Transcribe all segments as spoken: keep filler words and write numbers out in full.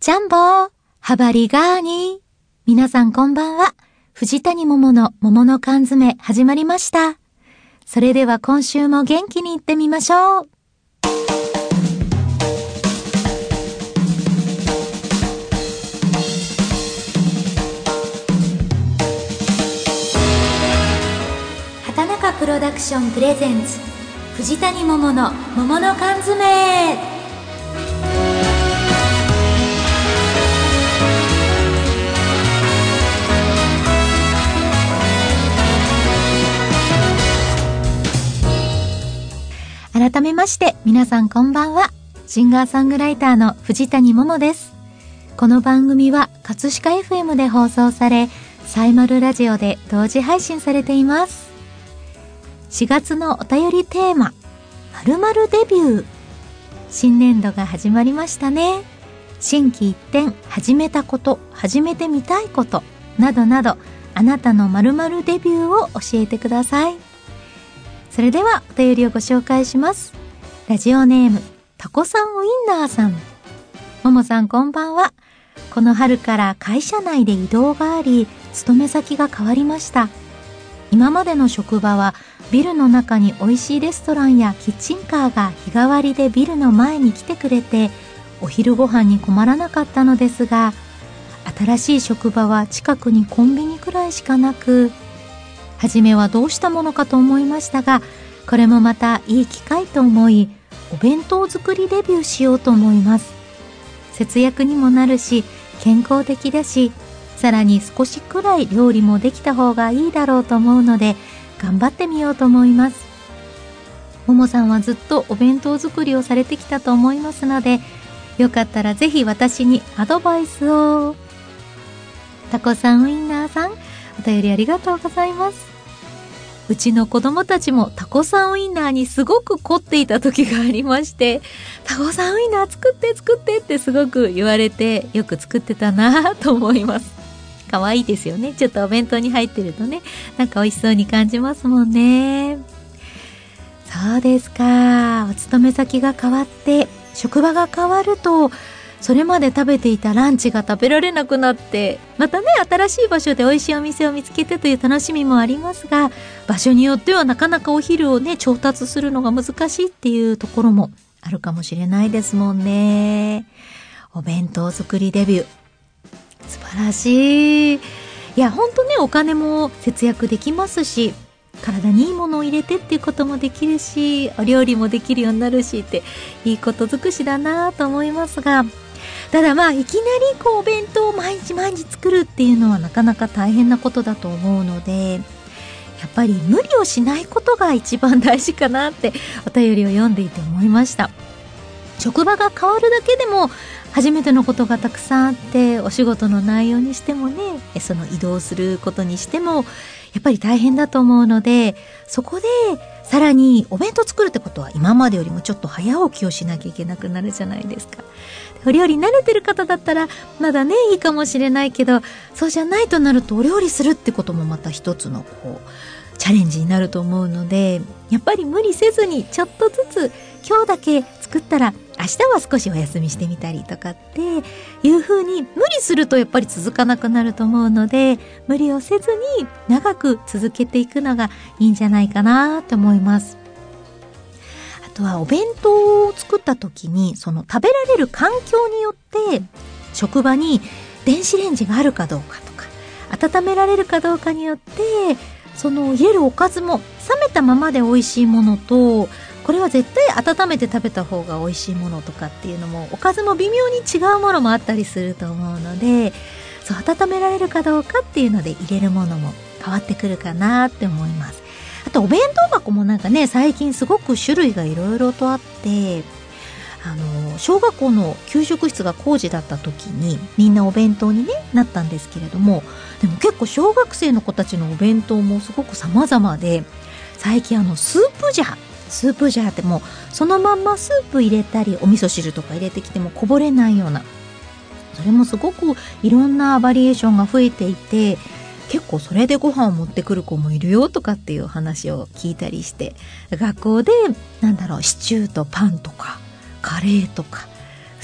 ジャンボー、ハバリガーニー。皆さんこんばんは。藤谷桃の桃の缶詰始まりました。それでは今週も元気にいってみましょう。畑中プロダクションプレゼンツ藤谷桃の桃の缶詰。改めまして皆さんこんばんは。シンガーソングライターの藤谷桃です。この番組は葛飾 エフエム で放送され、サイマルラジオで同時配信されています。しがつのお便りテーマ、〇〇デビュー。新年度が始まりましたね。心機一転、始めたこと、始めてみたいことなどなど、あなたの〇〇デビューを教えてください。それではお便りをご紹介します。ラジオネームタコさんウインナーさん。ももさんこんばんは。この春から会社内で異動があり、勤め先が変わりました。今までの職場はビルの中に美味しいレストランやキッチンカーが日替わりでビルの前に来てくれて、お昼ご飯に困らなかったのですが、新しい職場は近くにコンビニくらいしかなく、初めはどうしたものかと思いましたが、これもまたいい機会と思い、お弁当作りデビューしようと思います。節約にもなるし、健康的だし、さらに少しくらい料理もできた方がいいだろうと思うので、頑張ってみようと思います。ももさんはずっとお弁当作りをされてきたと思いますので、よかったらぜひ私にアドバイスを。タコさんウインナーさん、お便りありがとうございます。うちの子供たちもタコさんウインナーにすごく凝っていた時がありまして、タコさんウインナー作って作ってってすごく言われて、よく作ってたなと思います。可愛いですよね。ちょっとお弁当に入ってるとね、なんか美味しそうに感じますもんね。そうですか。お勤め先が変わって職場が変わると、それまで食べていたランチが食べられなくなって、またね、新しい場所で美味しいお店を見つけてという楽しみもありますが、場所によってはなかなかお昼をね、調達するのが難しいっていうところもあるかもしれないですもんね。お弁当作りデビュー、素晴らしい。いや、ほんとね、お金も節約できますし、体にいいものを入れてっていうこともできるし、お料理もできるようになるしって、いいこと尽くしだなと思いますが、ただまあいきなりこうお弁当を毎日毎日作るっていうのはなかなか大変なことだと思うので、やっぱり無理をしないことが一番大事かなってお便りを読んでいて思いました。職場が変わるだけでも初めてのことがたくさんあって、お仕事の内容にしてもね、その移動することにしてもやっぱり大変だと思うので、そこでさらにお弁当作るってことは今までよりもちょっと早起きをしなきゃいけなくなるじゃないですか。お料理慣れてる方だったらまだねいいかもしれないけど、そうじゃないとなるとお料理するってこともまた一つのこうチャレンジになると思うので、やっぱり無理せずにちょっとずつ今日だけ作ったら明日は少しお休みしてみたりとかっていう風に、無理するとやっぱり続かなくなると思うので、無理をせずに長く続けていくのがいいんじゃないかなと思います。あとはお弁当を作った時に、その食べられる環境によって職場に電子レンジがあるかどうかとか、温められるかどうかによって、その入れるおかずも冷めたままで美味しいものと、これは絶対温めて食べた方が美味しいものとかっていうのも、おかずも微妙に違うものもあったりすると思うので、そう温められるかどうかっていうので入れるものも変わってくるかなって思います。あとお弁当箱もなんかね、最近すごく種類がいろいろとあって、あの小学校の給食室が工事だった時にみんなお弁当に、ね、なったんですけれども、でも結構小学生の子たちのお弁当もすごく様々で、最近あのスープジャースープジャーってもうそのまんまスープ入れたりお味噌汁とか入れてきてもこぼれないような、それもすごくいろんなバリエーションが増えていて、結構それでご飯を持ってくる子もいるよとかっていう話を聞いたりして、学校でなんだろう、シチューとパンとかカレーとか普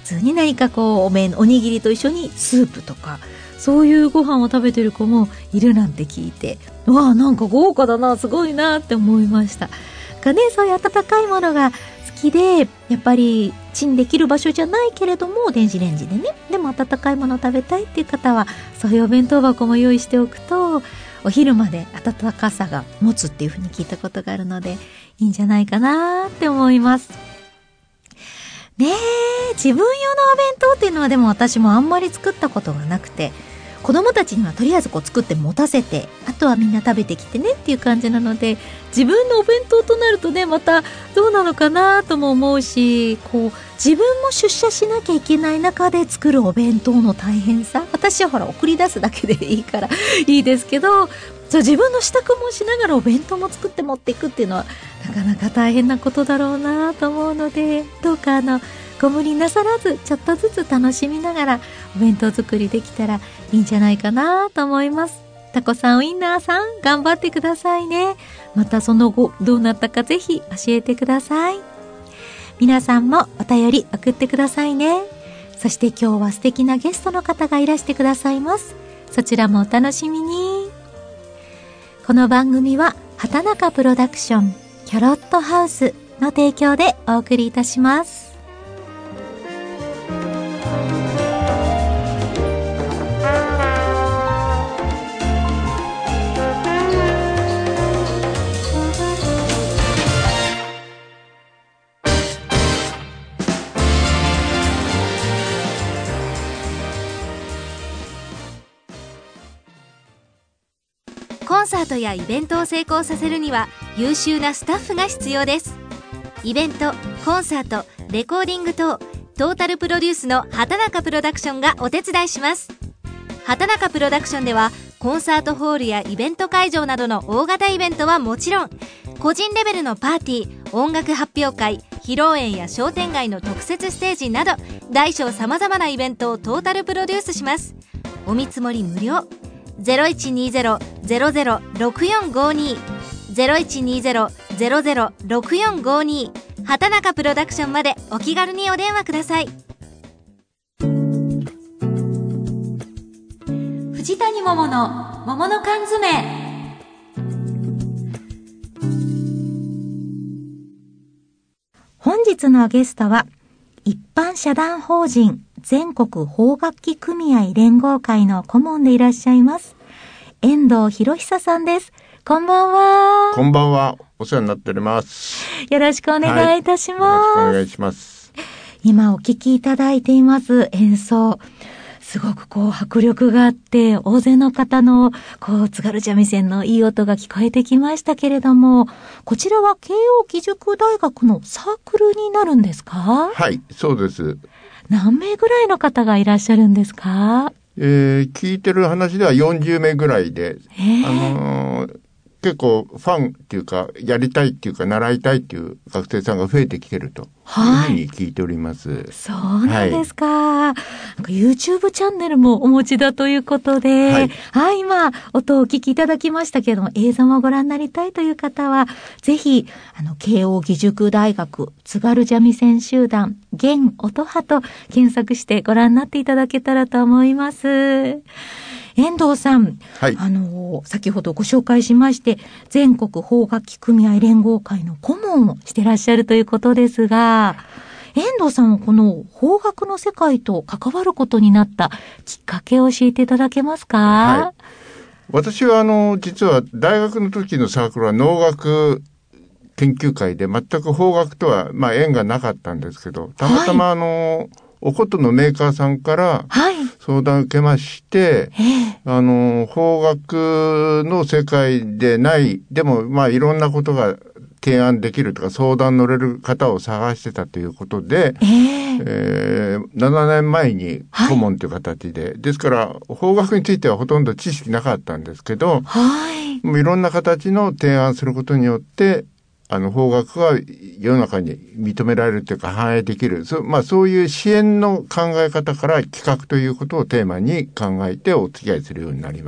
通に何かこうお麺おにぎりと一緒にスープとかそういうご飯を食べてる子もいるなんて聞いて、わあなんか豪華だな、すごいなって思いました。がね、そういう温かいものが好きで、やっぱりチンできる場所じゃないけれども電子レンジでね、でも温かいものを食べたいっていう方はそういうお弁当箱も用意しておくとお昼まで温かさが持つっていう風に聞いたことがあるのでいいんじゃないかなって思いますね。え自分用のお弁当っていうのはでも私もあんまり作ったことがなくて、子供たちにはとりあえずこう作って持たせて、あとはみんな食べてきてねっていう感じなので、自分のお弁当となるとねまたどうなのかなとも思うし、こう自分も出社しなきゃいけない中で作るお弁当の大変さ、私はほら送り出すだけでいいからいいですけど、そう自分の支度もしながらお弁当も作って持っていくっていうのはなかなか大変なことだろうなと思うので、どうかあのご無理なさらずちょっとずつ楽しみながらお弁当作りできたらいいんじゃないかなと思います。タコさん、ウインナーさん、頑張ってくださいね。またその後どうなったかぜひ教えてください。皆さんもお便り送ってくださいね。そして今日は素敵なゲストの方がいらしてくださいます。そちらもお楽しみに。この番組は畑中プロダクションキャロットハウスの提供でお送りいたします。 コンサートやイベントを成功させるには優秀なスタッフが必要です。イベント、コンサート、レコーディング等トータルプロデュースの畑中プロダクションがお手伝いします。畑中プロダクションではコンサートホールやイベント会場などの大型イベントはもちろん、個人レベルのパーティー、音楽発表会、披露宴や商店街の特設ステージなど大小さまざまなイベントをトータルプロデュースします。お見積もり無料。ゼロいちにゼロ ゼロゼロ ろくよんごに ゼロいちにゼロ ゼロゼロ ろくよんごに 畑中プロダクションまでお気軽にお電話ください。 藤谷桃の桃の缶詰。本日のゲストは一般社団法人全国邦楽器組合連合会の顧問でいらっしゃいます遠藤博久さんです。こんばんは。 こんばんは。お世話になっております。 よろしくお願いいたします。 はい、よろしくお願いします。 今お聴きいただいています演奏、すごくこう迫力があって大勢の方のこう津軽三味線のいい音が聞こえてきましたけれども、こちらは慶応義塾大学のサークルになるんですか？ はい、そうです。 何名ぐらいの方がいらっしゃるんですか？ えー、聞いてる話ではよんじゅうめいぐらいで、あのー、結構ファンっていうかやりたいっていうか習いたいっていう学生さんが増えてきてるというふうに聞いております。 はい、そうなんですか。はい、なんか YouTube チャンネルもお持ちだということで、はい、はい、今音をお聞きいただきましたけれども、映像もご覧になりたいという方はぜひあの慶応義塾大学津軽三味線集団現音羽と検索してご覧になっていただけたらと思います。遠藤さん、はい、あの先ほどご紹介しまして全国邦楽器組合連合会の顧問をしてらっしゃるということですが、遠藤さんはこの邦楽の世界と関わることになったきっかけを教えていただけますか？ はい、私はあの実は大学の時のサークルは能楽研究会で全く邦楽とはまあ縁がなかったんですけど、たまたまあの、はい、お琴のメーカーさんから相談を受けまして、はい、あの邦楽の世界でないでもまあいろんなことが提案できるとか相談乗れる方を探してたということで、えーえー、ななねんまえに顧問という形で、はい、ですから邦楽についてはほとんど知識なかったんですけど、はい、もういろんな形の提案することによってあの邦楽が世の中に認められるというか反映できる、そ、まあ、そういう支援の考え方から企画ということをテーマに考えてお付き合いするようになりまし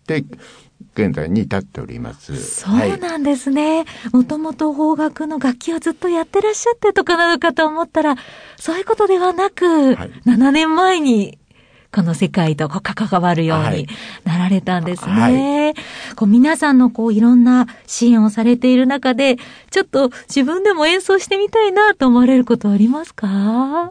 って現在に至っております。 そうなんですね。もともと邦楽の楽器をずっとやってらっしゃってとかなのかと思ったら、そういうことではなく、はい、ななねんまえにこの世界とこう関わるようになられたんですね。はい、こう皆さんのこういろんな支援をされている中で、ちょっと自分でも演奏してみたいなと思われることはありますか？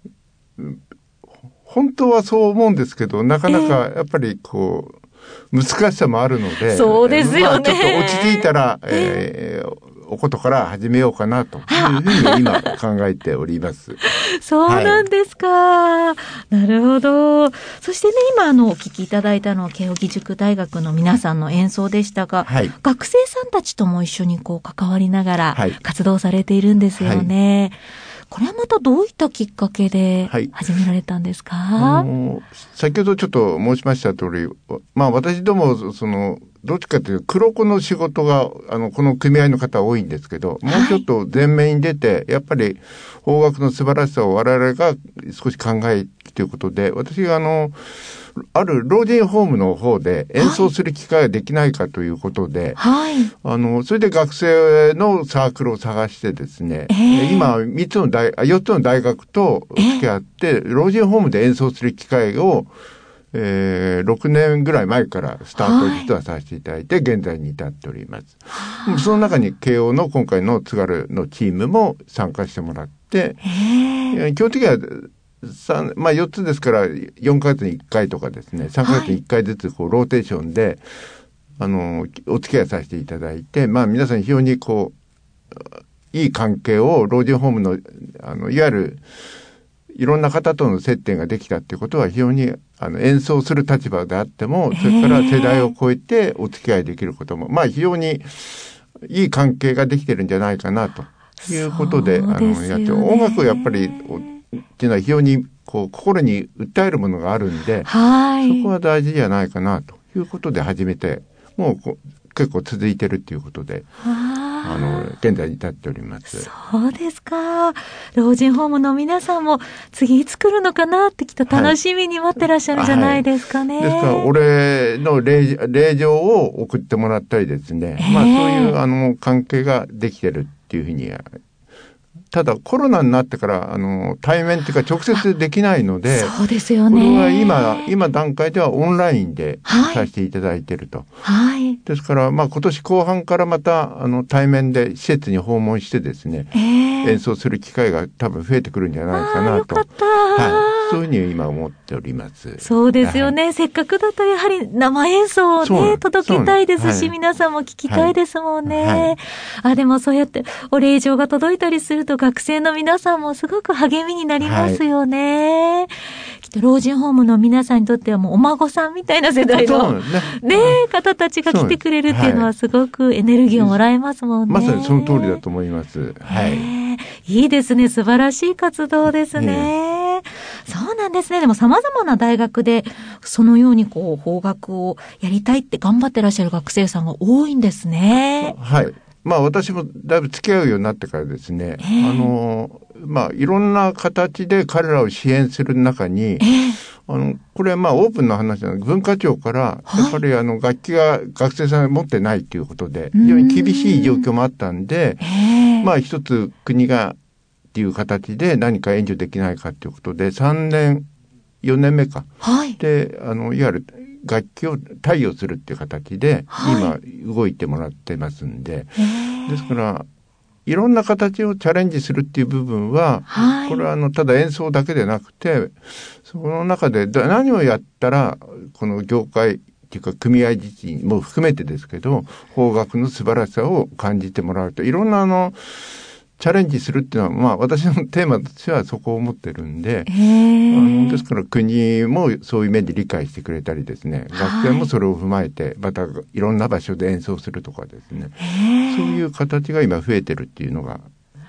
本当はそう思うんですけど、なかなかやっぱりこう、難しさもあるので、 そうですよね。まあ、 ちょっと落ち着いたら、えーおことから始めようかなというふうに今考えております。 そうなんですか、はい、なるほど。そしてね、今あのお聞きいただいたのは慶應義塾大学の皆さんの演奏でしたが、はい、学生さんたちとも一緒にこう関わりながら活動されているんですよね。はい、これはまたどういったきっかけで始められたんですか？はい、あの先ほどちょっと申しました通り、まあ私どもそのどっちかというと黒子の仕事があのこの組合の方多いんですけど、もうちょっと前面に出て、やっぱり邦楽の素晴らしさを我々が少し考えるということで、私があのある老人ホームの方で演奏する機会ができないかということで、はい、あのそれで学生のサークルを探してですね、えー、今みっつの大よっつの大学と付き合って、えー、老人ホームで演奏する機会をえー、ろくねんぐらい前からスタートを実はさせていただいて、はい、現在に至っております。その中に慶応の今回の津軽のチームも参加してもらって、基本的には三まあよっつですからよんかげつにいっかいとかですね、さんかげつにいっかいずつこうローテーションで、あの、お付き合いさせていただいて、まあ皆さん非常にこう、いい関係を老人ホームの、あの、いわゆる、いろんな方との接点ができたっていうことは非常にあの演奏する立場であっても、それから世代を超えてお付き合いできることも、まあ非常にいい関係ができてるんじゃないかなということで、あのやって音楽をやっぱりっていうのは非常にこう心に訴えるものがあるんで、はい、そこは大事じゃないかなということで始めて、もうこ結構続いてるっていうことで。あの、現在に至っております。 そうですか。老人ホームの皆さんも次いつ来るのかなってきっと楽しみに待ってらっしゃるんじゃないですかね。 はいはい、ですから、俺の令、令状を送ってもらったりですね。えー、まあそういうあの関係ができてるっていうふうに。ただコロナになってからあの対面っていうか直接できないので、 そうですよね。 これは今今段階ではオンラインでさせていただいていると。はい。ですからまあ今年後半からまたあの対面で施設に訪問してですね、えー、演奏する機会が多分増えてくるんじゃないかなと。よかった。はい。そういうふうに今思っております。 そうですよね。はい、せっかくだとやはり生演奏をね届けたいですし、はい、皆さんも聞きたいですもんね。はいはい、あでもそうやってお礼状が届いたりすると学生の皆さんもすごく励みになりますよね。はい、きっと老人ホームの皆さんにとってはもうお孫さんみたいな世代の、ねね、方たちが来てくれるっていうのはすごくエネルギーをもらえますもんね。 まさにその通りだと思います。はい。 いいですね。素晴らしい活動ですね。そうなんですね。でも様々な大学でそのようにこう邦楽をやりたいって頑張ってらっしゃる学生さんが多いんですね。 はい。まあ私もだいぶ付き合うようになってからですね、えー、あの、まあいろんな形で彼らを支援する中に、えー、あの、これはまあオープンな話なので、文化庁から、やっぱりあの楽器が学生さんが持ってないっていうことで、非常に厳しい状況もあったんで、えー、まあ一つ国がっていう形で何か援助できないかっていうことで、さんねん、よねんめか。はい。で、あの、いわゆる、楽器を貸与するっていう形で、今動いてもらってますんで、はい、ですからいろんな形をチャレンジするっていう部分は、はい、これはあのただ演奏だけでなくて、その中で何をやったらこの業界っていうか組合自身も含めてですけど、邦楽の素晴らしさを感じてもらうと、いろんなあのチャレンジするっていうのは、まあ私のテーマとしてはそこを持ってるんで、あのですから国もそういう面で理解してくれたりですね、学生もそれを踏まえて、またいろんな場所で演奏するとかですね、そういう形が今増えてるっていうのが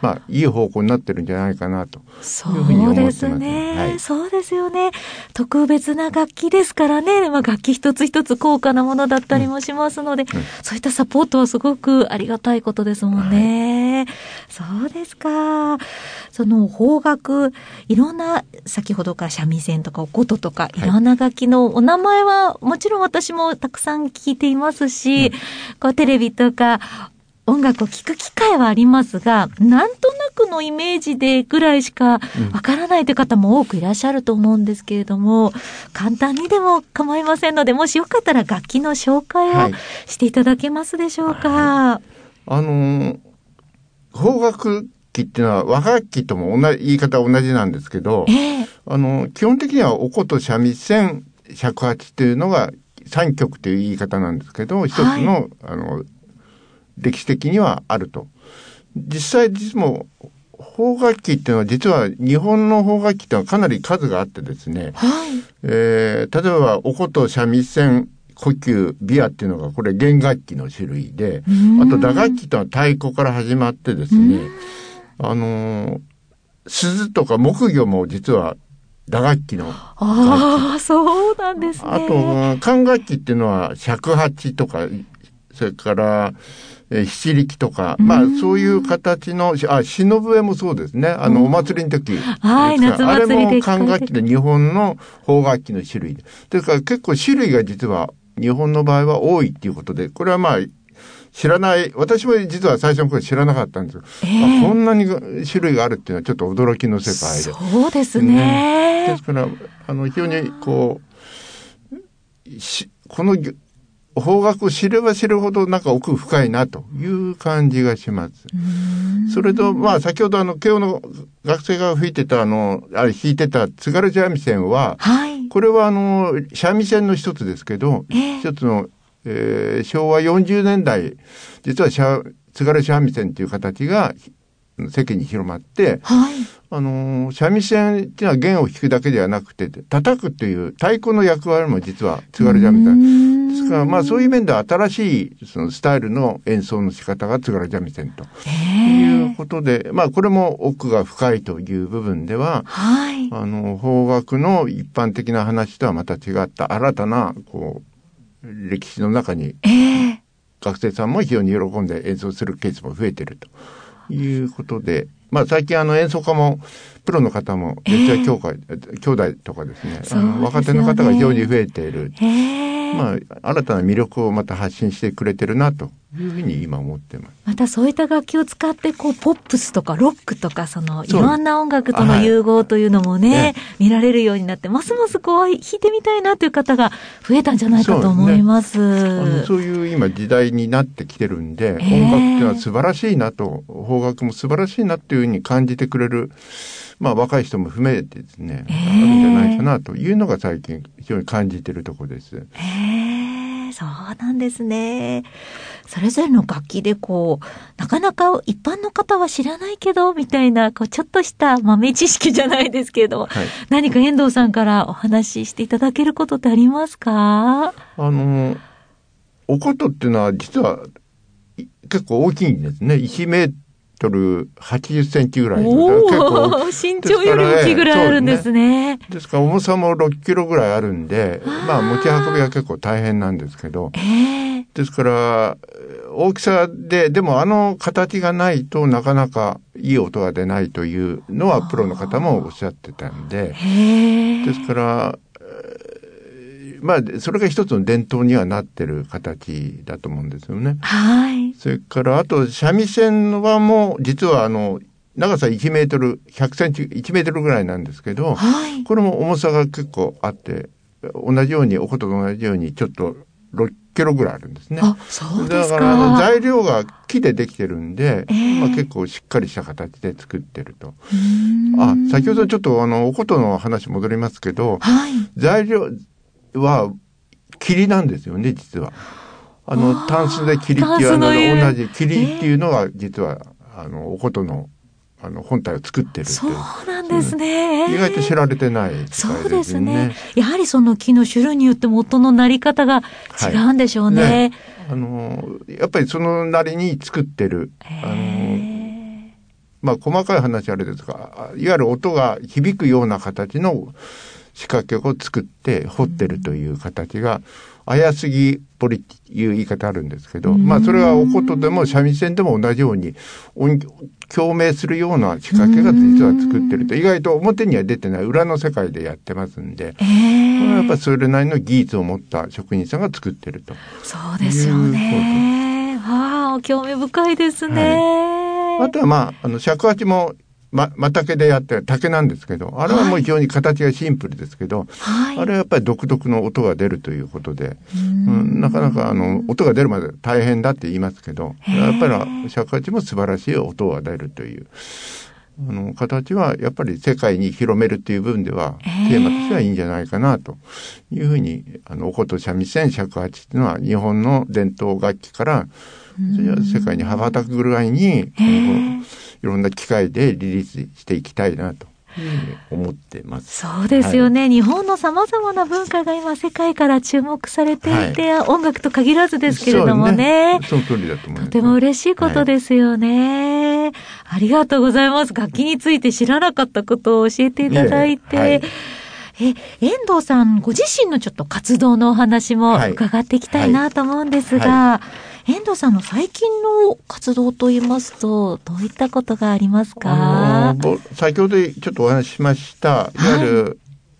まあ、いい方向になってるんじゃないかなというふうに思ってます。 そうですね、 はい、 そうですよね。特別な楽器ですからね、まあ、楽器一つ一つ高価なものだったりもしますので、うんうん、そういったサポートはすごくありがたいことですもんね。はい、そうですか。その邦楽、いろんな、先ほどから三味線とかお琴とか、いろんな楽器のお名前はもちろん私もたくさん聞いていますし、うん、こうテレビとか音楽を聴く機会はありますが、なんとなくのイメージでぐらいしかわからないという方も多くいらっしゃると思うんですけれども、うん、簡単にでも構いませんので、もしよかったら楽器の紹介をしていただけますでしょうか。はい、 あのー、邦楽器っていうのは和楽器とも同じ言い方は同じなんですけど、えー、あの基本的にはお琴、三味線、尺八っていうのが三曲という言い方なんですけど、一つの、はい、あの歴史的にはあると。実際実も邦楽器っていうのは実は日本の邦楽器っていうのはかなり数があってですね、はい、えー、例えばお琴、三味線、胡弓、琵琶っていうのがこれ弦楽器の種類で、あと打楽器というのは太鼓から始まってですね、あの鈴とか木魚も実は打楽器の楽器。 ああ、そうなんですね。 あと管楽器っていうのは尺八とか、それからえ七力とか、まあそういう形の、あ、篠笛もそうですね。あのお祭りの時、 はい、夏祭りで。 あれも管楽器で日本の邦楽器の種類で。ですから結構種類が実は日本の場合は多いっていうことで、これはまあ知らない、私も実は最初の頃知らなかったんですよ。えー、こんなに種類があるっていうのはちょっと驚きの世界で。 そうですね。ね、 ですから、あの非常にこう、しこの邦楽を知れば知るほどなんか奥深いなという感じがします。それと、まあ先ほどあの、慶応の学生が吹いてたあの、あれ弾いてた津軽三味線は、はい、これはあの、三味線の一つですけど、えー、一つの、えー、昭和よんじゅうねんだい、実は津軽三味線っていう形が世間に広まって、はい、あのー、三味線っていうのは弦を弾くだけではなくて、叩くという太鼓の役割も実は津軽三味線。ですから、まあそういう面では新しいそのスタイルの演奏の仕方が津軽三味線ということで、まあこれも奥が深いという部分では、はい、あの、邦楽の一般的な話とはまた違った新たな、こう、歴史の中に、学生さんも非常に喜んで演奏するケースも増えているということで、まあ最近あの演奏家もプロの方も四谷協会、えー、兄弟とかですね、あの若手の方が非常に増えている。えーまあ、新たな魅力をまた発信してくれてるなというふうに今思ってます。 またそういった楽器を使ってこうポップスとかロックとかそのいろんな音楽との融合というのもね、はい、見られるようになってますますこう弾いてみたいなという方が増えたんじゃないかと思います。そうですね。 あの、そういう今時代になってきてるんで、えー、音楽っていうのは素晴らしいなと、邦楽も素晴らしいなっていうふうに感じてくれる、まあ若い人も含めてですね、えー、あるんじゃないかなというのが最近非常に感じているところです。 えー、そうなんですね。それぞれの楽器でこう、なかなか一般の方は知らないけど、みたいな、こう、ちょっとした豆知識じゃないですけれども、はい、何か遠藤さんからお話ししていただけることってありますか？ あの、お琴っていうのは実は結構大きいんですね。いちメートルはちじゅっセンチぐらい。 おー、結構身長より大きいぐらいあるんですね。 ですから重さもろっキロぐらいあるんで、まあ持ち運びは結構大変なんですけど、えー、ですから大きさで、でもあの形がないとなかなかいい音が出ないというのはプロの方もおっしゃってたんで、ですから、まあ、それが一つの伝統にはなってる形だと思うんですよね。はい。それから、あと、三味線はもう、実はあの、長さいちメートル、ひゃくセンチ、いちメートルぐらいなんですけど、はい。これも重さが結構あって、同じように、お琴と同じように、ちょっとろっキロぐらいあるんですね。 あ、そうですか。 だから、材料が木でできてるんで、えー、まあ結構しっかりした形で作ってると。あ、先ほどちょっとあの、お琴の話戻りますけど、はい。材料、は霧なんですよね、実は。あの、タンスで霧っていうのが同じ、霧っていうのが実は、あの、お琴の、あの、本体を作ってるっていう。 そうなんですね。 意外と知られてない世界ですね。 そうですね。やはりその木の種類によっても音の鳴り方が違うんでしょうね。はいね、 あの、やっぱりそのなりに作ってる。あのまあ細かい話あれですが、いわゆる音が響くような形の仕掛けを作って彫ってるという形が、綾杉彫りっていう言い方あるんですけど、まあそれはお琴でも三味線でも同じように音共鳴するような仕掛けが実は作ってると、意外と表には出てない裏の世界でやってますんで、えー、これはやっぱそれなりの技術を持った職人さんが作ってると。 そうですよね。わあ、興味深いですね。 はい、あとはまあ、あの尺八もま、ま竹でやって竹なんですけど、あれはもう非常に形がシンプルですけど、はい、あれはやっぱり独特の音が出るということで、うん、なかなかあの音が出るまで大変だって言いますけど、やっぱり尺八も素晴らしい音が出るというあの形はやっぱり世界に広めるという部分ではテーマとしてはいいんじゃないかなというふうに、あのお琴、三味線、尺八っていうのは日本の伝統楽器から世界に羽ばたくぐらいにいろんな機会でリリースしていきたいなというふうに思ってます。 そうですよね。はい、日本の様々な文化が今世界から注目されていて、はい、音楽と限らずですけれどもね。 その通りだと思います。 とても嬉しいことですよね。はい、ありがとうございます。楽器について知らなかったことを教えていただいて。はい、え、遠藤さんご自身のちょっと活動のお話も伺っていきたいなと思うんですが、はいはい、遠藤さんの最近の活動といいますと、どういったことがありますか？ あの先ほどちょっとお話ししました、いわゆる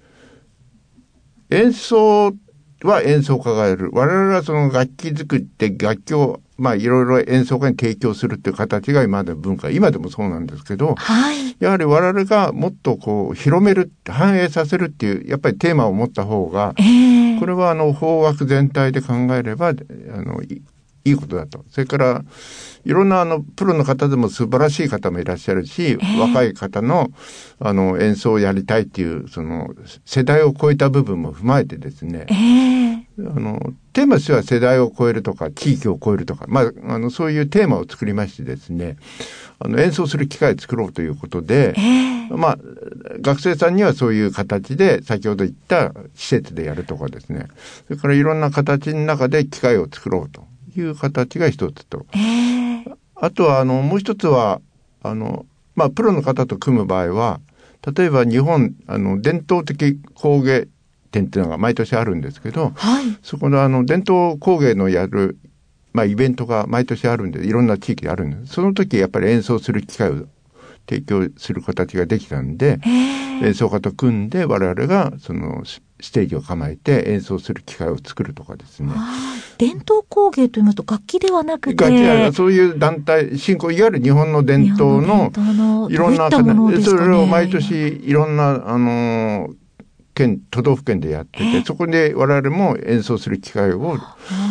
演奏は演奏家がやる。我々はその楽器作って楽器をまあいろいろ演奏家に提供するっていう形が今までの文化、今でもそうなんですけど、はい、やはり我々がもっとこう広める、反映させるっていうやっぱりテーマを持った方が、えー、これはあの邦楽全体で考えればあのいいことだと。それからいろんなあのプロの方でも素晴らしい方もいらっしゃるし、えー、若い方のあの演奏をやりたいっていうその世代を超えた部分も踏まえてですね、えー、あのテーマとしては世代を超えるとか地域を超えるとか、まああのそういうテーマを作りましてですね、あの演奏する機会を作ろうということで、えー、まあ学生さんにはそういう形で先ほど言った施設でやるとかですね、それからいろんな形の中で機会を作ろうという形が一つと、えー、あとはあのもう一つはあのまあプロの方と組む場合は、例えば日本あの伝統的工芸展っていうのが毎年あるんですけど、はい、そこのあの伝統工芸のやるまあイベントが毎年あるんで、いろんな地域であるんです。その時やっぱり演奏する機会を提供する形ができたんで、演奏家と組んで我々がそのステージを構えて演奏する機会を作るとかですね。 伝統工芸と言いますと楽器ではなくて、 楽器はそういう団体振興、いわゆる日本の伝統のいろんな形、それを毎年いろんなあの県都道府県でやってて、そこで我々も演奏する機会を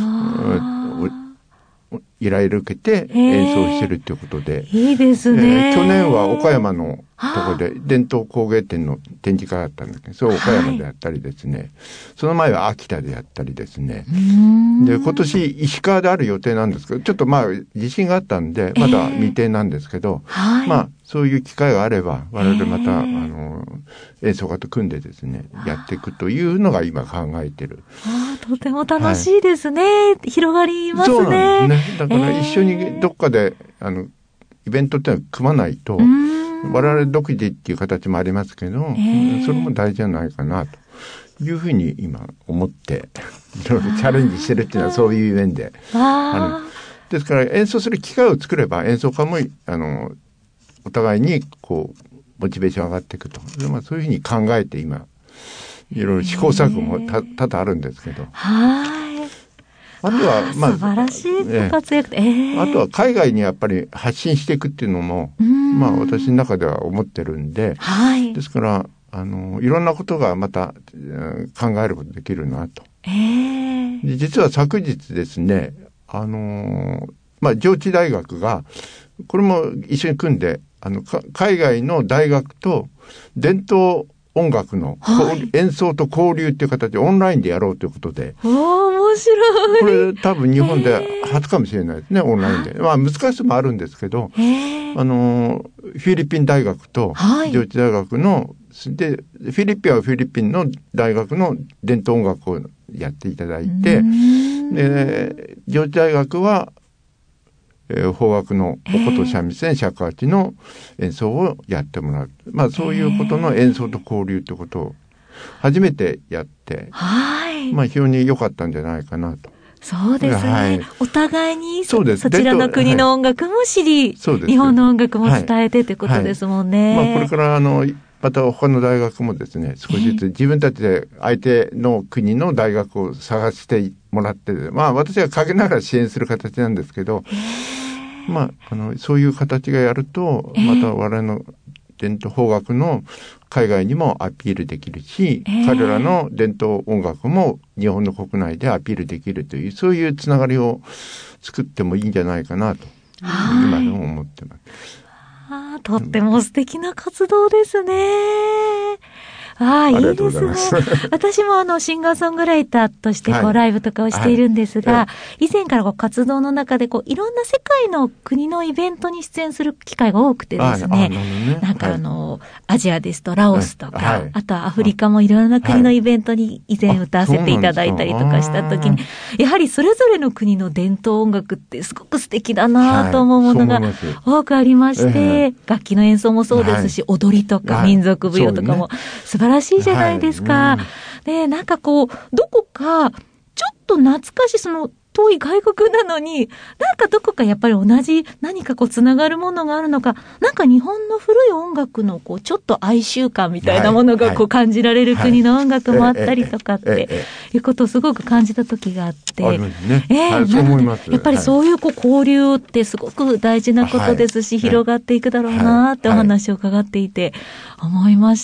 依頼を受けて演奏してるっていうことで、 いいですね、 えー、去年は岡山のとこで伝統工芸展の展示会だったんだけど、それを岡山でやったりですね、はい、その前は秋田でやったりですね、で今年石川である予定なんですけど、ちょっとまあ地震があったんでまだ未定なんですけど、えーはい、まあそういう機会があれば我々また、えー、あの演奏家と組んでですねやっていくというのが今考えてる。 あとても楽しいですね、はい、広がりますね。 そうなんですね。だから一緒にどっかで、えー、あのイベントってのは組まないと、我々独自っていう形もありますけど、えー、それも大事じゃないかなというふうに今思っていろいろチャレンジしてるっていうのはそういう面である。ですから演奏する機会を作れば演奏家もあのお互いにこうモチベーション上がっていくと、まあ、そういうふうに考えて今いろいろ試行錯誤もた多々あるんですけど、はいあとはまあ素晴らしいご活躍、えー、 あとは海外にやっぱり発信していくっていうのもまあ私の中では思ってるんで、はい、ですからあのいろんなことがまた、うん、考えることできるなと、えー、で実は昨日ですね、あのまあ上智大学がこれも一緒に組んであの海外の大学と伝統音楽の、はい、演奏と交流っていう形でオンラインでやろうということで。 おー、面白い。 これ多分日本で初かもしれないですね、オンラインで。まあ難しさもあるんですけど、あの、フィリピン大学と上智大学の、はい、で、フィリピンはフィリピンの大学の伝統音楽をやっていただいて、で、上智大学は、 えー、邦楽のお琴三味線尺八の演奏をやってもらう。まあそういうことの演奏と交流ということを初めてやって、 はい。 まあ非常に良かったんじゃないかなと。 そうですね。はい、お互いに そ, そうですそちらの国の音楽も知り、はい、日本の音楽も伝えてということですもんね。 はいはい、まあこれからあの、また他の大学もですね、少しずつ自分たちで相手の国の大学を探してもらって、まあ私は陰ながら支援する形なんですけど、まあ、あの、そういう形がやると、また我々の伝統邦楽の海外にもアピールできるし、彼らの伝統音楽も日本の国内でアピールできるという、そういうつながりを作ってもいいんじゃないかなと、今でも思ってます。 あ、とっても素敵な活動ですね。ああ、いいですね。私もあの、シンガーソングライターとしてこう、はい、ライブとかをしているんですが、はい、以前からこう活動の中でこう、いろんな世界の国のイベントに出演する機会が多くてですね、ねなんかあの、はい、アジアですとラオスとか、はい、あとはアフリカもいろんな国のイベントに以前歌わせていただいたりとかしたときに、やはりそれぞれの国の伝統音楽ってすごく素敵だなと思うものが多くありまして、はい、楽器の演奏もそうですし、はい、踊りとか民族舞踊とかも素晴らしいじゃないですか。はい、で、なんかこう、どこか、ちょっと懐かしい、その、遠い外国なのに、なんかどこかやっぱり同じ何かこうつながるものがあるのか、なんか日本の古い音楽のこうちょっと哀愁感みたいなものがこう感じられる国の音楽もあったりとかっていうことをすごく感じた時があって。 ありますね。えー、そう思います。 やっぱりそういうこう交流ってすごく大事なことですし、広がっていくだろうなってお話を伺っていて思いました。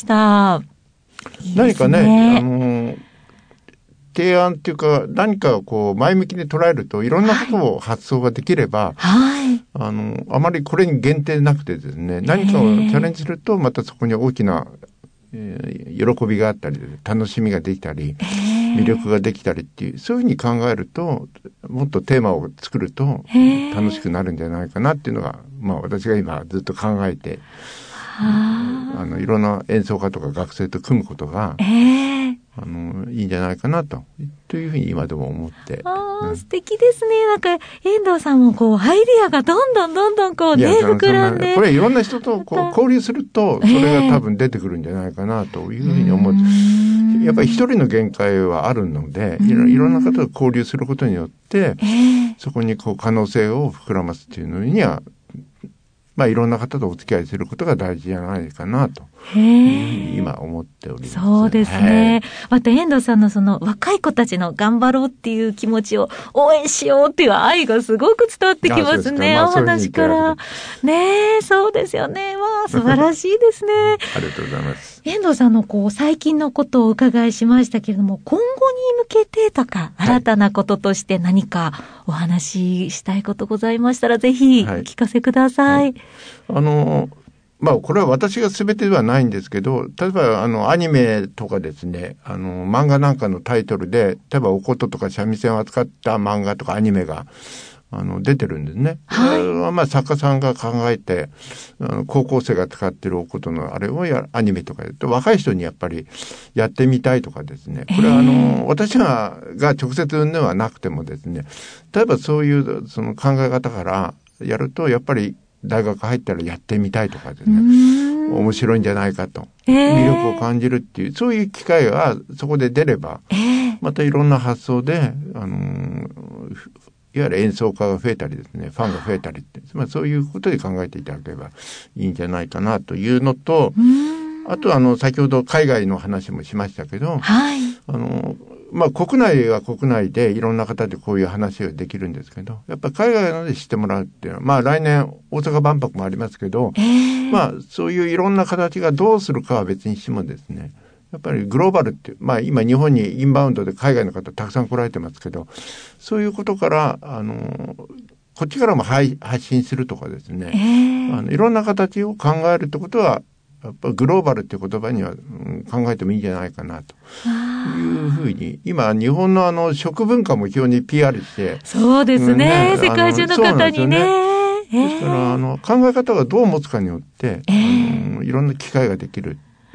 いいですね。 何かね、あのー、提案っていうか何かこう前向きに捉えるといろんなことを発想ができれば、はい、あのあまりこれに限定なくてですね、何かをチャレンジするとまたそこに大きな、えー、喜びがあったり楽しみができたり魅力ができたりっていうそういうふうに考えるともっとテーマを作ると楽しくなるんじゃないかなっていうのがまあ私が今ずっと考えてあのいろんな演奏家とか学生と組むことが、えー、あのいいんじゃないかなとというふうに今でも思って、 あ、うん、素敵ですね。なんか遠藤さんもこうアイディアがどんどんどんどんこうね膨らんで、 これいろんな人とこう交流するとそれが多分出てくるんじゃないかなというふうに思って、えー、やっぱり一人の限界はあるのでいろ、いろんな方と交流することによって、えー、そこにこう可能性を膨らますっていうのにはまあいろんな方とお付き合いすることが大事じゃないかなと今思っております。 そうですね。また遠藤さんのその若い子たちの頑張ろうっていう気持ちを応援しようっていう愛がすごく伝わってきますね。まあ、お話から。ねえ、そうですよね。わあ、素晴らしいですね。 ありがとうございます。 遠藤さんのこう最近のことをお伺いしましたけれども、今後に向けてとか新たなこととして何かお話ししたいことございましたらぜひお聞かせください。はいはい、 あのまあこれは私が全てではないんですけど、例えばあのアニメとかですね、あの漫画なんかのタイトルで例えばお琴とか三味線を扱った漫画とかアニメがあの出てるんですね。はい、それはまあ作家さんが考えてあの高校生が使ってるお琴のあれをやアニメとかやると若い人にやっぱりやってみたいとかですね、これはあの、えー、私がが直接運ではなくてもですね、例えばそういうその考え方からやるとやっぱり大学入ったらやってみたいとかですね、面白いんじゃないかと、えー、魅力を感じるっていうそういう機会がそこで出れば、えー、またいろんな発想で、あのー、いわゆる演奏家が増えたりですね、ファンが増えたりって、まあ、そういうことで考えていただければいいんじゃないかなというのと、あとあの先ほど海外の話もしましたけど、はい、あのまあ国内は国内でいろんな方でこういう話ができるんですけど、やっぱり海外ので知ってもらうっていうのは、まあ来年大阪万博もありますけど、えー、まあそういういろんな形がどうするかは別にしてもですね、やっぱりグローバルっていう、まあ今日本にインバウンドで海外の方たくさん来られてますけど、そういうことから、あの、こっちからも発信するとかですね、えー、あのいろんな形を考えるってことは、やっぱグローバルっていう言葉には、うん、考えてもいいんじゃないかなというふうに今日本のあの食文化も非常に ピーアール してそうですね、うん、ね世界中の方にね、 ですからあの考え方がどう持つかによって、えー、あのいろんな機会ができる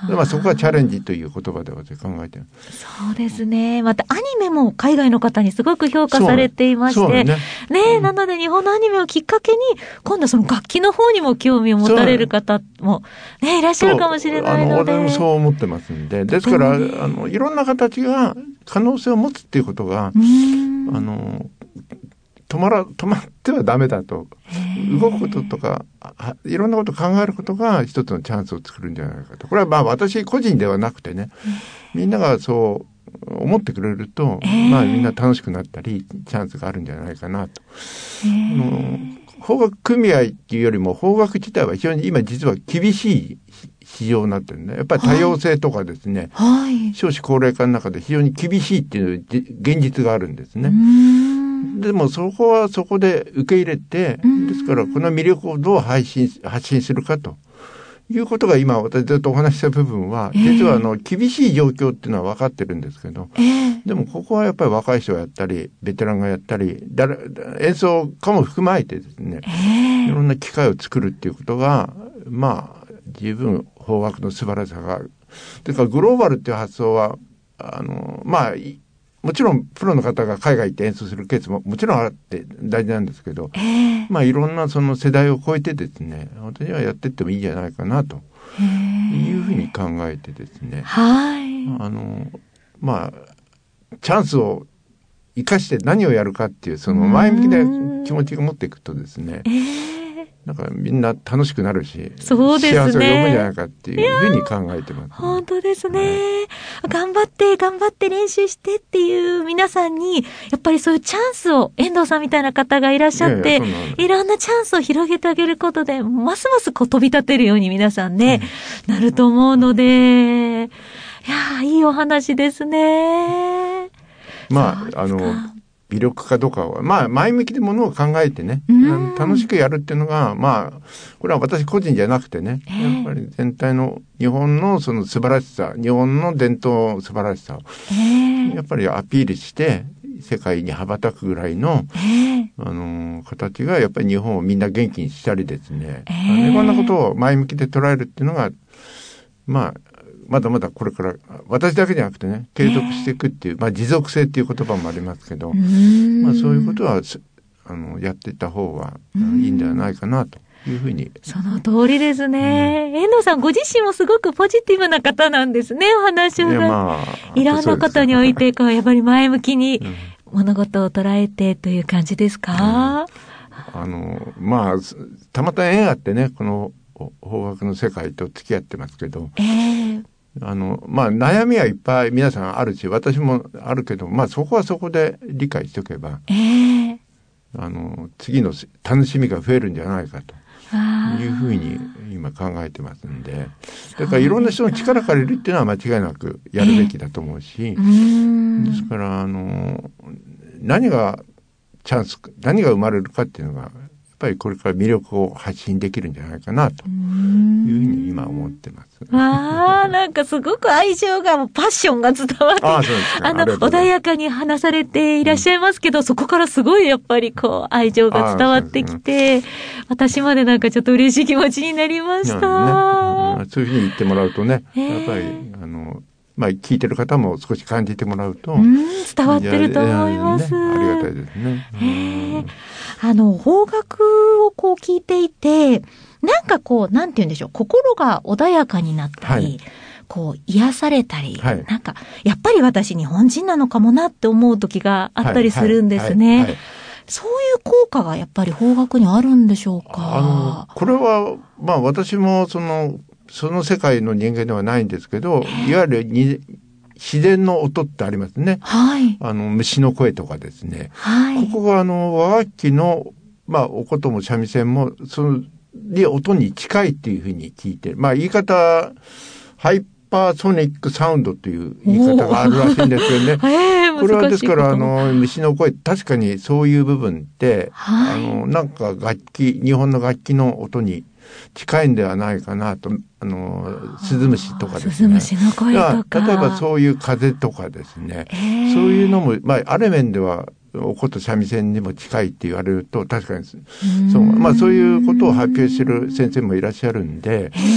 でまあ、そこがチャレンジという言葉で私考えてる。 そうですね。またアニメも海外の方にすごく評価されていまして、ね、ね、うん、なので日本のアニメをきっかけに今度その楽器の方にも興味を持たれる方もねいらっしゃるかもしれないので。 あの私もそう思ってますんで、ですから、ね、あのいろんな形が可能性を持つっていうことが、あの止まら止まってはダメだと、動くこととかいろんなことを考えることが一つのチャンスを作るんじゃないかと。これはまあ私個人ではなくてね、みんながそう思ってくれると、まあみんな楽しくなったりチャンスがあるんじゃないかなと。あの邦楽組合っていうよりも邦楽自体は非常に今実は厳しい市場になってるね。やっぱり多様性とかですね、はい、少子高齢化の中で非常に厳しいっていう現実があるんですね。でもそこはそこで受け入れて、ですからこの魅力をどう配信発信するかということが今私ずっとお話しした部分は、実はあの厳しい状況っていうのは分かってるんですけど、でもここはやっぱり若い人がやったりベテランがやったり誰演奏家も含まれてですね、いろんな機会を作るっていうことがまあ十分邦楽の素晴らしさがある。ですからグローバルっていう発想はあのまあもちろんプロの方が海外行って演奏するケースももちろんあって大事なんですけど、えー、まあいろんなその世代を超えてですね、私はやっていってもいいんじゃないかなというふうに考えてですね、はい、あのまあチャンスを生かして何をやるかっていうその前向きな気持ちを持っていくとですね、えーなんかみんな楽しくなるし、そうですね、幸せを呼ぶんじゃないかっていうふうに考えてます、ね。 本当ですね、はい。頑張って頑張って練習してっていう皆さんに、やっぱりそういうチャンスを、遠藤さんみたいな方がいらっしゃって、いやいやいろんなチャンスを広げてあげることで、ますますこう飛び立てるように皆さんね、うん、なると思うので、いやー、いいお話ですね。 まあ、あの、魅力かどうかは、まあ前向きでものを考えてね、楽しくやるっていうのが、まあ、これは私個人じゃなくてね、やっぱり全体の日本のその素晴らしさ、日本の伝統素晴らしさを、やっぱりアピールして、世界に羽ばたくぐらいの、あの、形がやっぱり日本をみんな元気にしたりですね、いろんなことを前向きで捉えるっていうのが、まあ、まだまだこれから私だけじゃなくてね継続していくっていう、まあ持続性っていう言葉もありますけど、まあそういうことはあのやっていった方がいいんではないかなというふうに。 その通りですね、うん、遠藤さんご自身もすごくポジティブな方なんですね。お話を、まあ、いろんなことにおいてこうやっぱり前向きに物事を捉えてという感じですか？ うん、あのまあたまたま縁あってねこの邦楽の世界と付き合ってますけど、えーあの、まあ、悩みはいっぱい皆さんあるし、私もあるけど、まあ、そこはそこで理解しておけば、えー、あの、次の楽しみが増えるんじゃないかというふうに今考えてますんで、だからいろんな人の力借りるっていうのは間違いなくやるべきだと思うし、えー、ですから、あの、何がチャンス、何が生まれるかっていうのが、やっぱりこれから魅力を発信できるんじゃないかなというふうに今思ってます。 ああ、なんかすごく愛情が、もうパッションが伝わって、あ, そうですかあの、穏やかに話されていらっしゃいますけど、うん、そこからすごいやっぱりこう、愛情が伝わってきて、ね、私までなんかちょっと嬉しい気持ちになりました。 ねうん、そういうふうに言ってもらうとね、えー、やっぱり、あの、まあ、聞いてる方も少し感じてもらうと、うん、 伝わってると思います。 ね、ありがたいですね。 えー、あの、邦楽をこう聞いていて、なんかこう、なんて言うんでしょう、心が穏やかになったり、はい、こう、癒されたり、はい、なんか、やっぱり私日本人なのかもなって思う時があったりするんですね。はいはいはい、そういう効果がやっぱり邦楽にあるんでしょうか？ あの、これは、まあ私もその、その世界の人間ではないんですけど、いわゆるに自然の音ってありますね。はい。あの、虫の声とかですね。はい。ここがあの、和楽器の、まあ、お琴も三味線も、その、で、音に近いっていうふうに聞いて、まあ、言い方、ハイパーソニックサウンドっていう言い方があるらしいんですよね。えー、これはですから、あの、虫の声、確かにそういう部分って、はい、あの、なんか楽器、日本の楽器の音に、近いんではないかなと、あの、スズムシとかですね。スズムシの声とか。 例えばそういう風とかですね。えー、そういうのも、まあ、ある面では、お琴三味線にも近いって言われると、確かに、そう、まあそういうことを発表してる先生もいらっしゃるんで、えー、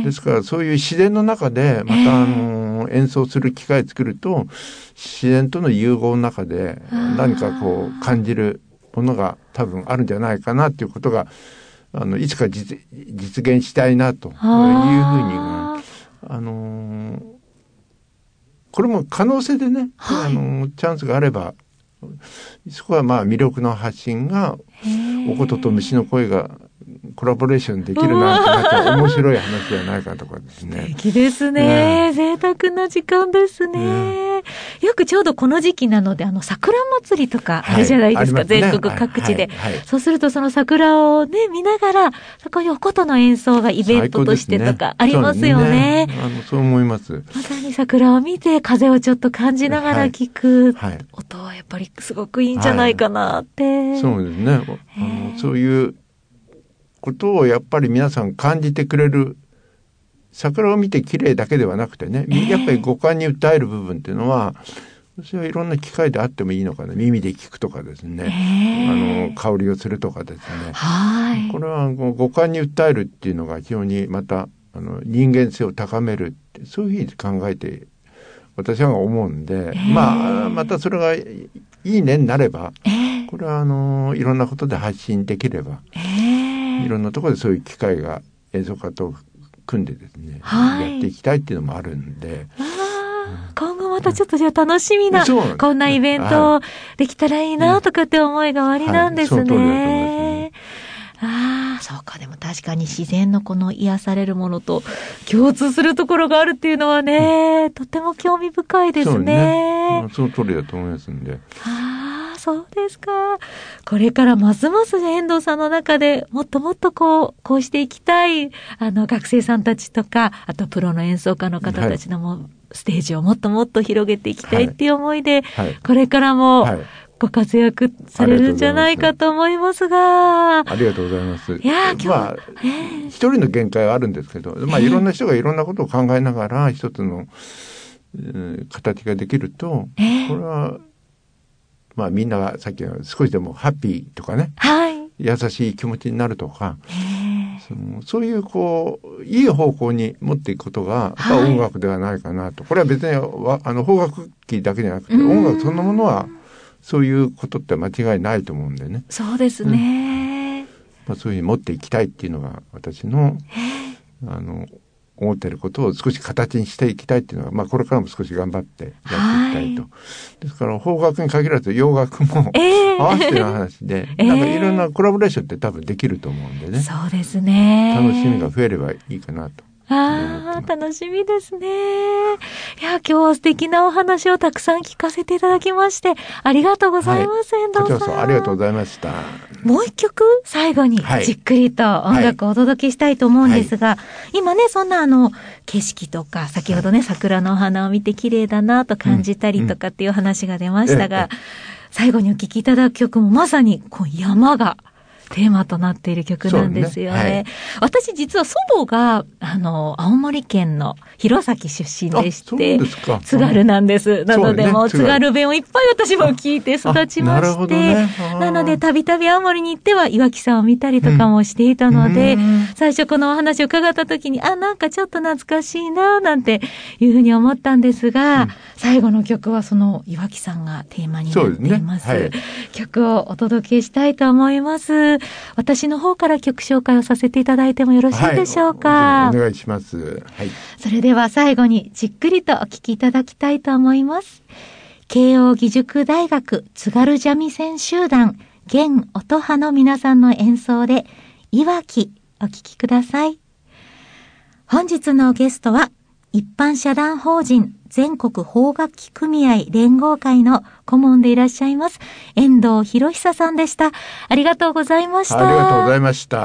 ですからそういう自然の中でまた、えー、あの演奏する機会作ると自然との融合の中で何かこう感じるものが多分あるんじゃないかなということがあのいつか 実, 実現したいなというふうに、あのー、これも可能性でね、はい、あのチャンスがあればそこはまあ魅力の発信がおことと虫の声がコラボレーションできるなんてなったら面白い話じゃないかとかですね。 素敵ですね。ね、贅沢な時間ですね。ね、よくちょうどこの時期なので、あの桜祭りとかあるじゃないですか、はい、全国各地で、はいはい。そうするとその桜をね見ながら、そこにおことの演奏がイベントとしてとかありますよね。 そうね、あのそう思います。 まさに桜を見て風をちょっと感じながら聞く、はいはい、音はやっぱりすごくいいんじゃないかなって。はい、 そうですね。あのそういうことをやっぱり皆さん感じてくれる、桜を見て綺麗だけではなくてね、やっぱり五感に訴える部分っていうのは、私はいろんな機会であってもいいのかな、耳で聞くとかですね、あの香りをするとかですね、はい、これは五感に訴えるっていうのが非常にまたあの人間性を高めるって、そういうふうに考えて私は思うんで、まあまたそれがいいねになれば、これはあのいろんなことで発信できれば、いろんなところでそういう機会が演奏家と組んでですね、はい、やっていきたいっていうのもあるんで、 あ、うん、今後またちょっとじゃあ楽しみな、うん、こんなイベントできたらいいなとかって思いがおありなんですね。はい、その通りだと思いますね。ああ、そうか。でも確かに自然のこの癒されるものと共通するところがあるっていうのはね、うん、とても興味深いですね。そうね、 うん、その通りだと思いますんで。 ああ、そうですか。これからますます遠藤さんの中でもっともっとこう、こうしていきたい、あの学生さんたちとか、あとプロの演奏家の方たちのも、はい、ステージをもっともっと広げていきたいっていう思いで、はいはい、これからも、はい、ご活躍されるんじゃないかと思いますが。 ありがとうございます。いや今日、まあ、えー、一人の限界はあるんですけど、まあいろんな人がいろんなことを考えながら一つの、えー、形ができると、えー、これはまあみんながさっきの少しでもハッピーとかね、はい、優しい気持ちになるとか、えー、そのそういうこういい方向に持っていくことが、はい、音楽ではないかなと。これは別にあの邦楽器だけじゃなくて音楽そのものはそういうことって間違いないと思うんでね。 そうですね。 うん、まあ、そういうふうに持っていきたいっていうのが私の、あの、思っていることを少し形にしていきたいっていうのが、まあこれからも少し頑張ってやっていきたいと。はい、ですから邦楽に限らず洋楽も、えー、合わせての話で、えー、なんかいろんなコラボレーションって多分できると思うんでね。 そうですね。 楽しみが増えればいいかなと。 ああ、楽しみですね。いや、今日は素敵なお話をたくさん聞かせていただきまして、ありがとうございます、はい、遠藤さん。 こちらこそありがとうございました。 もう一曲、最後にじっくりと音楽をお届けしたいと思うんですが、はい、今ね、そんなあの、景色とか、先ほどね、桜のお花を見て綺麗だなと感じたりとかっていう話が出ましたが、うんうん、最後にお聴きいただく曲もまさに、こう山が、テーマとなっている曲なんですよね。ね、はい、私実は祖母が、あの、青森県の弘前出身でして、津軽なんです。なので、ね、もう津軽弁をいっぱい私も聞いて育ちまして、な, ね、なので、たびたび青森に行っては岩木山を見たりとかもしていたので、うん、最初このお話を伺った時に、あ、なんかちょっと懐かしいな、なんていうふうに思ったんですが、うん、最後の曲はその岩木山がテーマになっています。そうですね、はい、曲をお届けしたいと思います。私の方から曲紹介をさせていただいてもよろしいでしょうか。 はい、お願いします。はい。 それでは最後にじっくりとお聴きいただきたいと思います。慶應義塾大学津軽三味線集団現音派の皆さんの演奏でいわきお聴きください。本日のゲストは一般社団法人全国邦楽器組合連合会の顧問でいらっしゃいます遠藤博久さんでした。ありがとうございました。 ありがとうございました。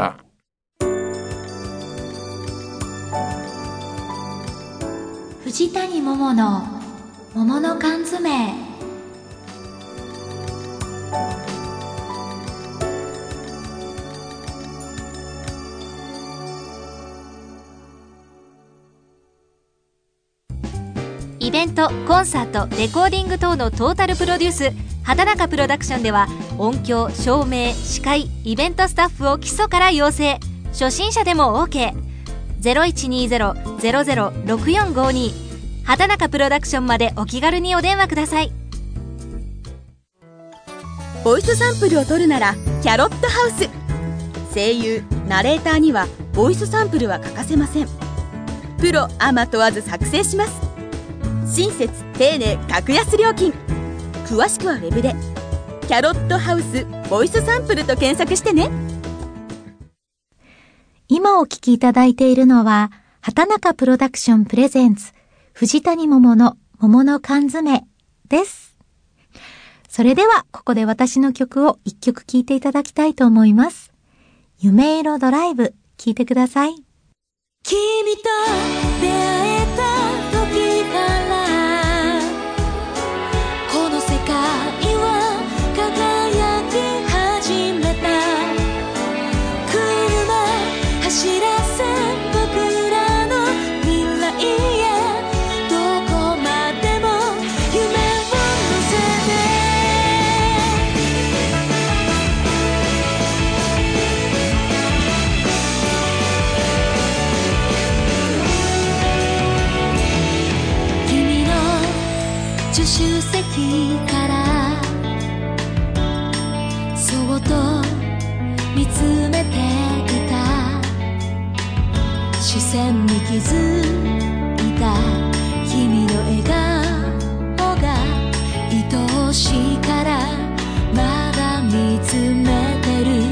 藤谷桃の桃の缶詰。 イベント、コンサート、レコーディング等のトータルプロデュース、畑中プロダクションでは音響、照明、司会、イベントスタッフを基礎から養成。初心者でも OK。 ゼロいちにゼロ ゼロゼロ ろくよんごに畑中プロダクションまでお気軽にお電話ください。 ボイスサンプルを取るならキャロットハウス。声優、ナレーターにはボイスサンプルは欠かせません。プロアマ問わず作成します。親切丁寧格安料金。詳しくはウェブでキャロットハウスボイスサンプルと検索してね。 今お聞きいただいているのは畑中プロダクションプレゼンツ藤谷桃の桃の缶詰です。それではここで私の曲を一曲聴いていただきたいと思います。夢色ドライブ、聴いてください。 君と出会えた時からこの世界は輝き始めた。車走らせ僕らの未来へ、どこまでも夢を乗せて。君の助手席からそっと見つめていた。視線に気づいた君の笑顔が愛しいからまだ見つめてる。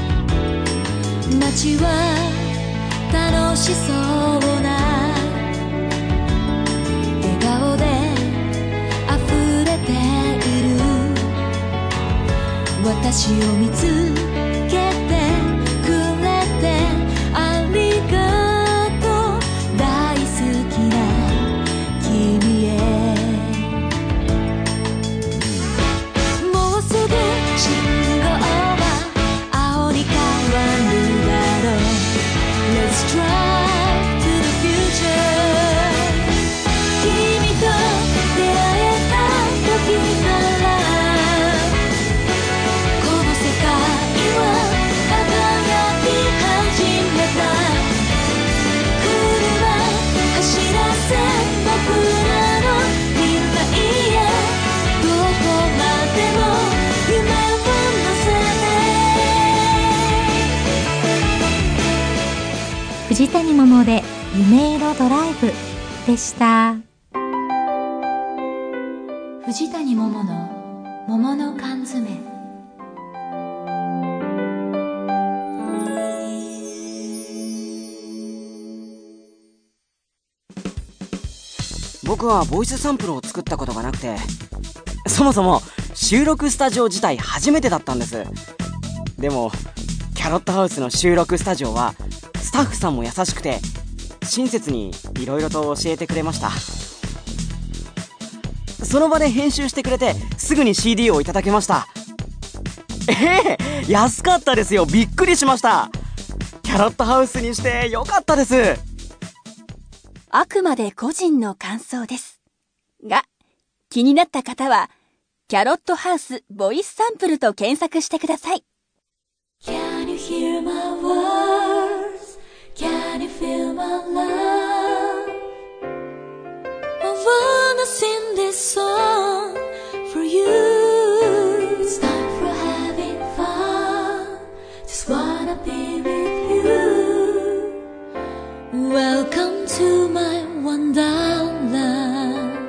街は楽しそうな笑顔で溢れている。私を見つけてくれてありがとう。大好きな君へ。もうすぐ信号は青に変わるだろう。 Let's drive to the future。 君と出会えた時からこの世界は輝き始めた。車走らせ僕らの未来へ、どこまでも夢を乗せて。 藤谷桃で夢色ドライブでした。藤谷桃の桃の缶詰。 僕はボイスサンプルを作ったことがなくて、そもそも収録スタジオ自体初めてだったんです。でもキャロットハウスの収録スタジオはスタッフさんも優しくて親切にいろいろと教えてくれました。その場で編集してくれてすぐに シーディー をいただけました。ええ、安かったですよ。びっくりしました。キャロットハウスにしてよかったです。 あくまで個人の感想ですが、気になった方はキャロットハウスボイスサンプルと検索してください。 Can you hear my words? Can you feel my love? I wanna sing this song for you. It's time for having fun. Just wanna be with you. Welcome to my wonderland.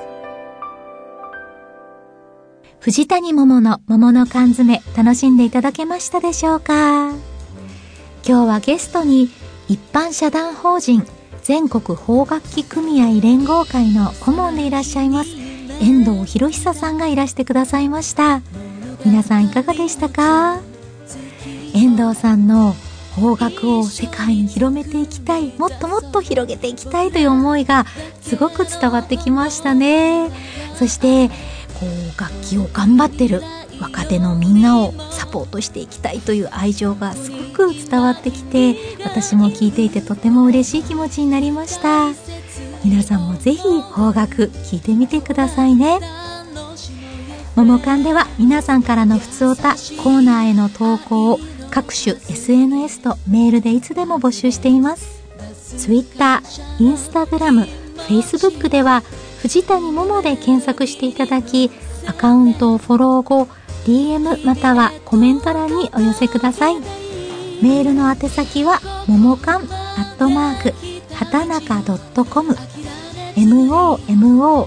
藤谷桃の桃の缶詰、楽しんでいただけましたでしょうか。今日はゲストに一般社団法人全国邦楽器組合連合会の顧問でいらっしゃいます遠藤博久さんがいらしてくださいました。皆さんいかがでしたか。遠藤さんの邦楽を世界に広めていきたい、もっともっと広げていきたいという思いがすごく伝わってきましたね。そしてこう楽器を頑張ってる若手のみんなをサポートしていきたいという愛情がすごく伝わってきて、私も聞いていてとても嬉しい気持ちになりました。皆さんもぜひ邦楽聞いてみてくださいね。ももかんでは皆さんからのふつおた、コーナーへの投稿を各種 エスエヌエス とメールでいつでも募集しています。 Twitter、Instagram、Facebook では藤谷桃で検索していただき、アカウントをフォロー後、ディーエム またはコメント欄にお寄せください。メールの宛先はももかんアットマークはたなか .com、 モモカン ア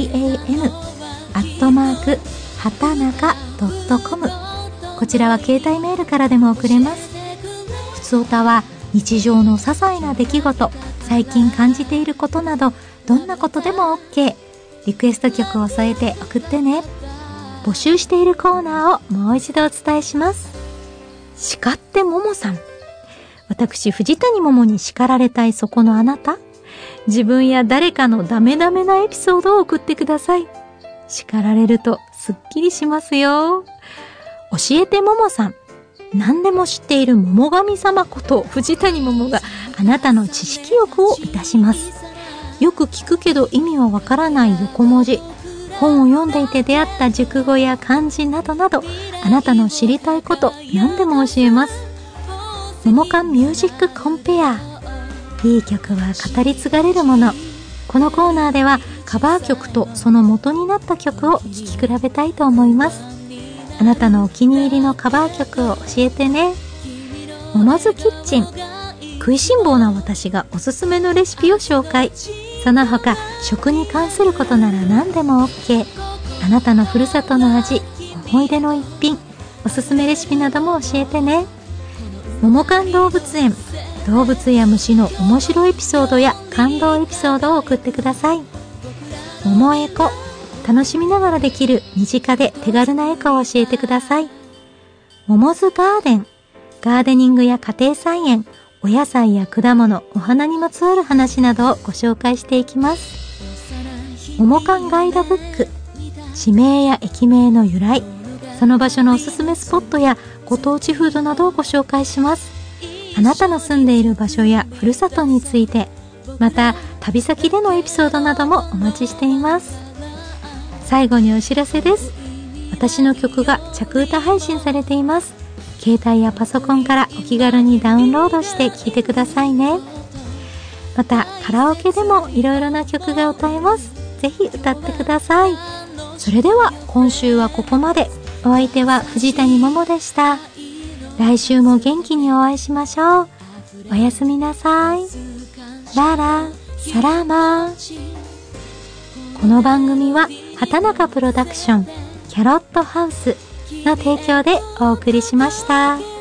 ットマークはたなか .com、 こちらは携帯メールからでも送れます。ふつおたは日常の些細な出来事、最近感じていることなど、どんなことでも OK。 リクエスト曲を添えて送ってね。募集しているコーナーをもう一度お伝えします。叱ってももさん。私、藤谷桃に叱られたいそこのあなた。自分や誰かのダメダメなエピソードを送ってください。叱られるとすっきりしますよ。教えてももさん。何でも知っている桃神様こと藤谷桃があなたの知識欲を満たします。よく聞くけど意味はわからない横文字、本を読んでいて出会った熟語や漢字などなど、あなたの知りたいこと何でも教えます。桃缶ミュージックコンペア。いい曲は語り継がれるもの。このコーナーではカバー曲とその元になった曲を聴き比べたいと思います。あなたのお気に入りのカバー曲を教えてね。ももずキッチン。食いしん坊な私がおすすめのレシピを紹介。その他食に関することなら何でも OK。 あなたのふるさとの味、思い出の一品、おすすめレシピなども教えてね。桃缶動物園。動物や虫の面白いエピソードや感動エピソードを送ってください。桃エコ。楽しみながらできる身近で手軽なエコを教えてください。モモズガーデン。ガーデニングや家庭菜園、お野菜や果物、お花にまつわる話などをご紹介していきます。桃缶ガイドブック。地名や駅名の由来、その場所のおすすめスポットやご当地フードなどをご紹介します。あなたの住んでいる場所やふるさとについて、また旅先でのエピソードなどもお待ちしています。最後にお知らせです。私の曲が着歌配信されています。携帯やパソコンからお気軽にダウンロードして聴いてくださいね。またカラオケでもいろいろな曲が歌えます。ぜひ歌ってください。それでは今週はここまで。お相手は藤谷桃でした。来週も元気にお会いしましょう。おやすみなさい。ララサラマ。この番組は畑中プロダクションキャロットハウスの提供でお送りしました。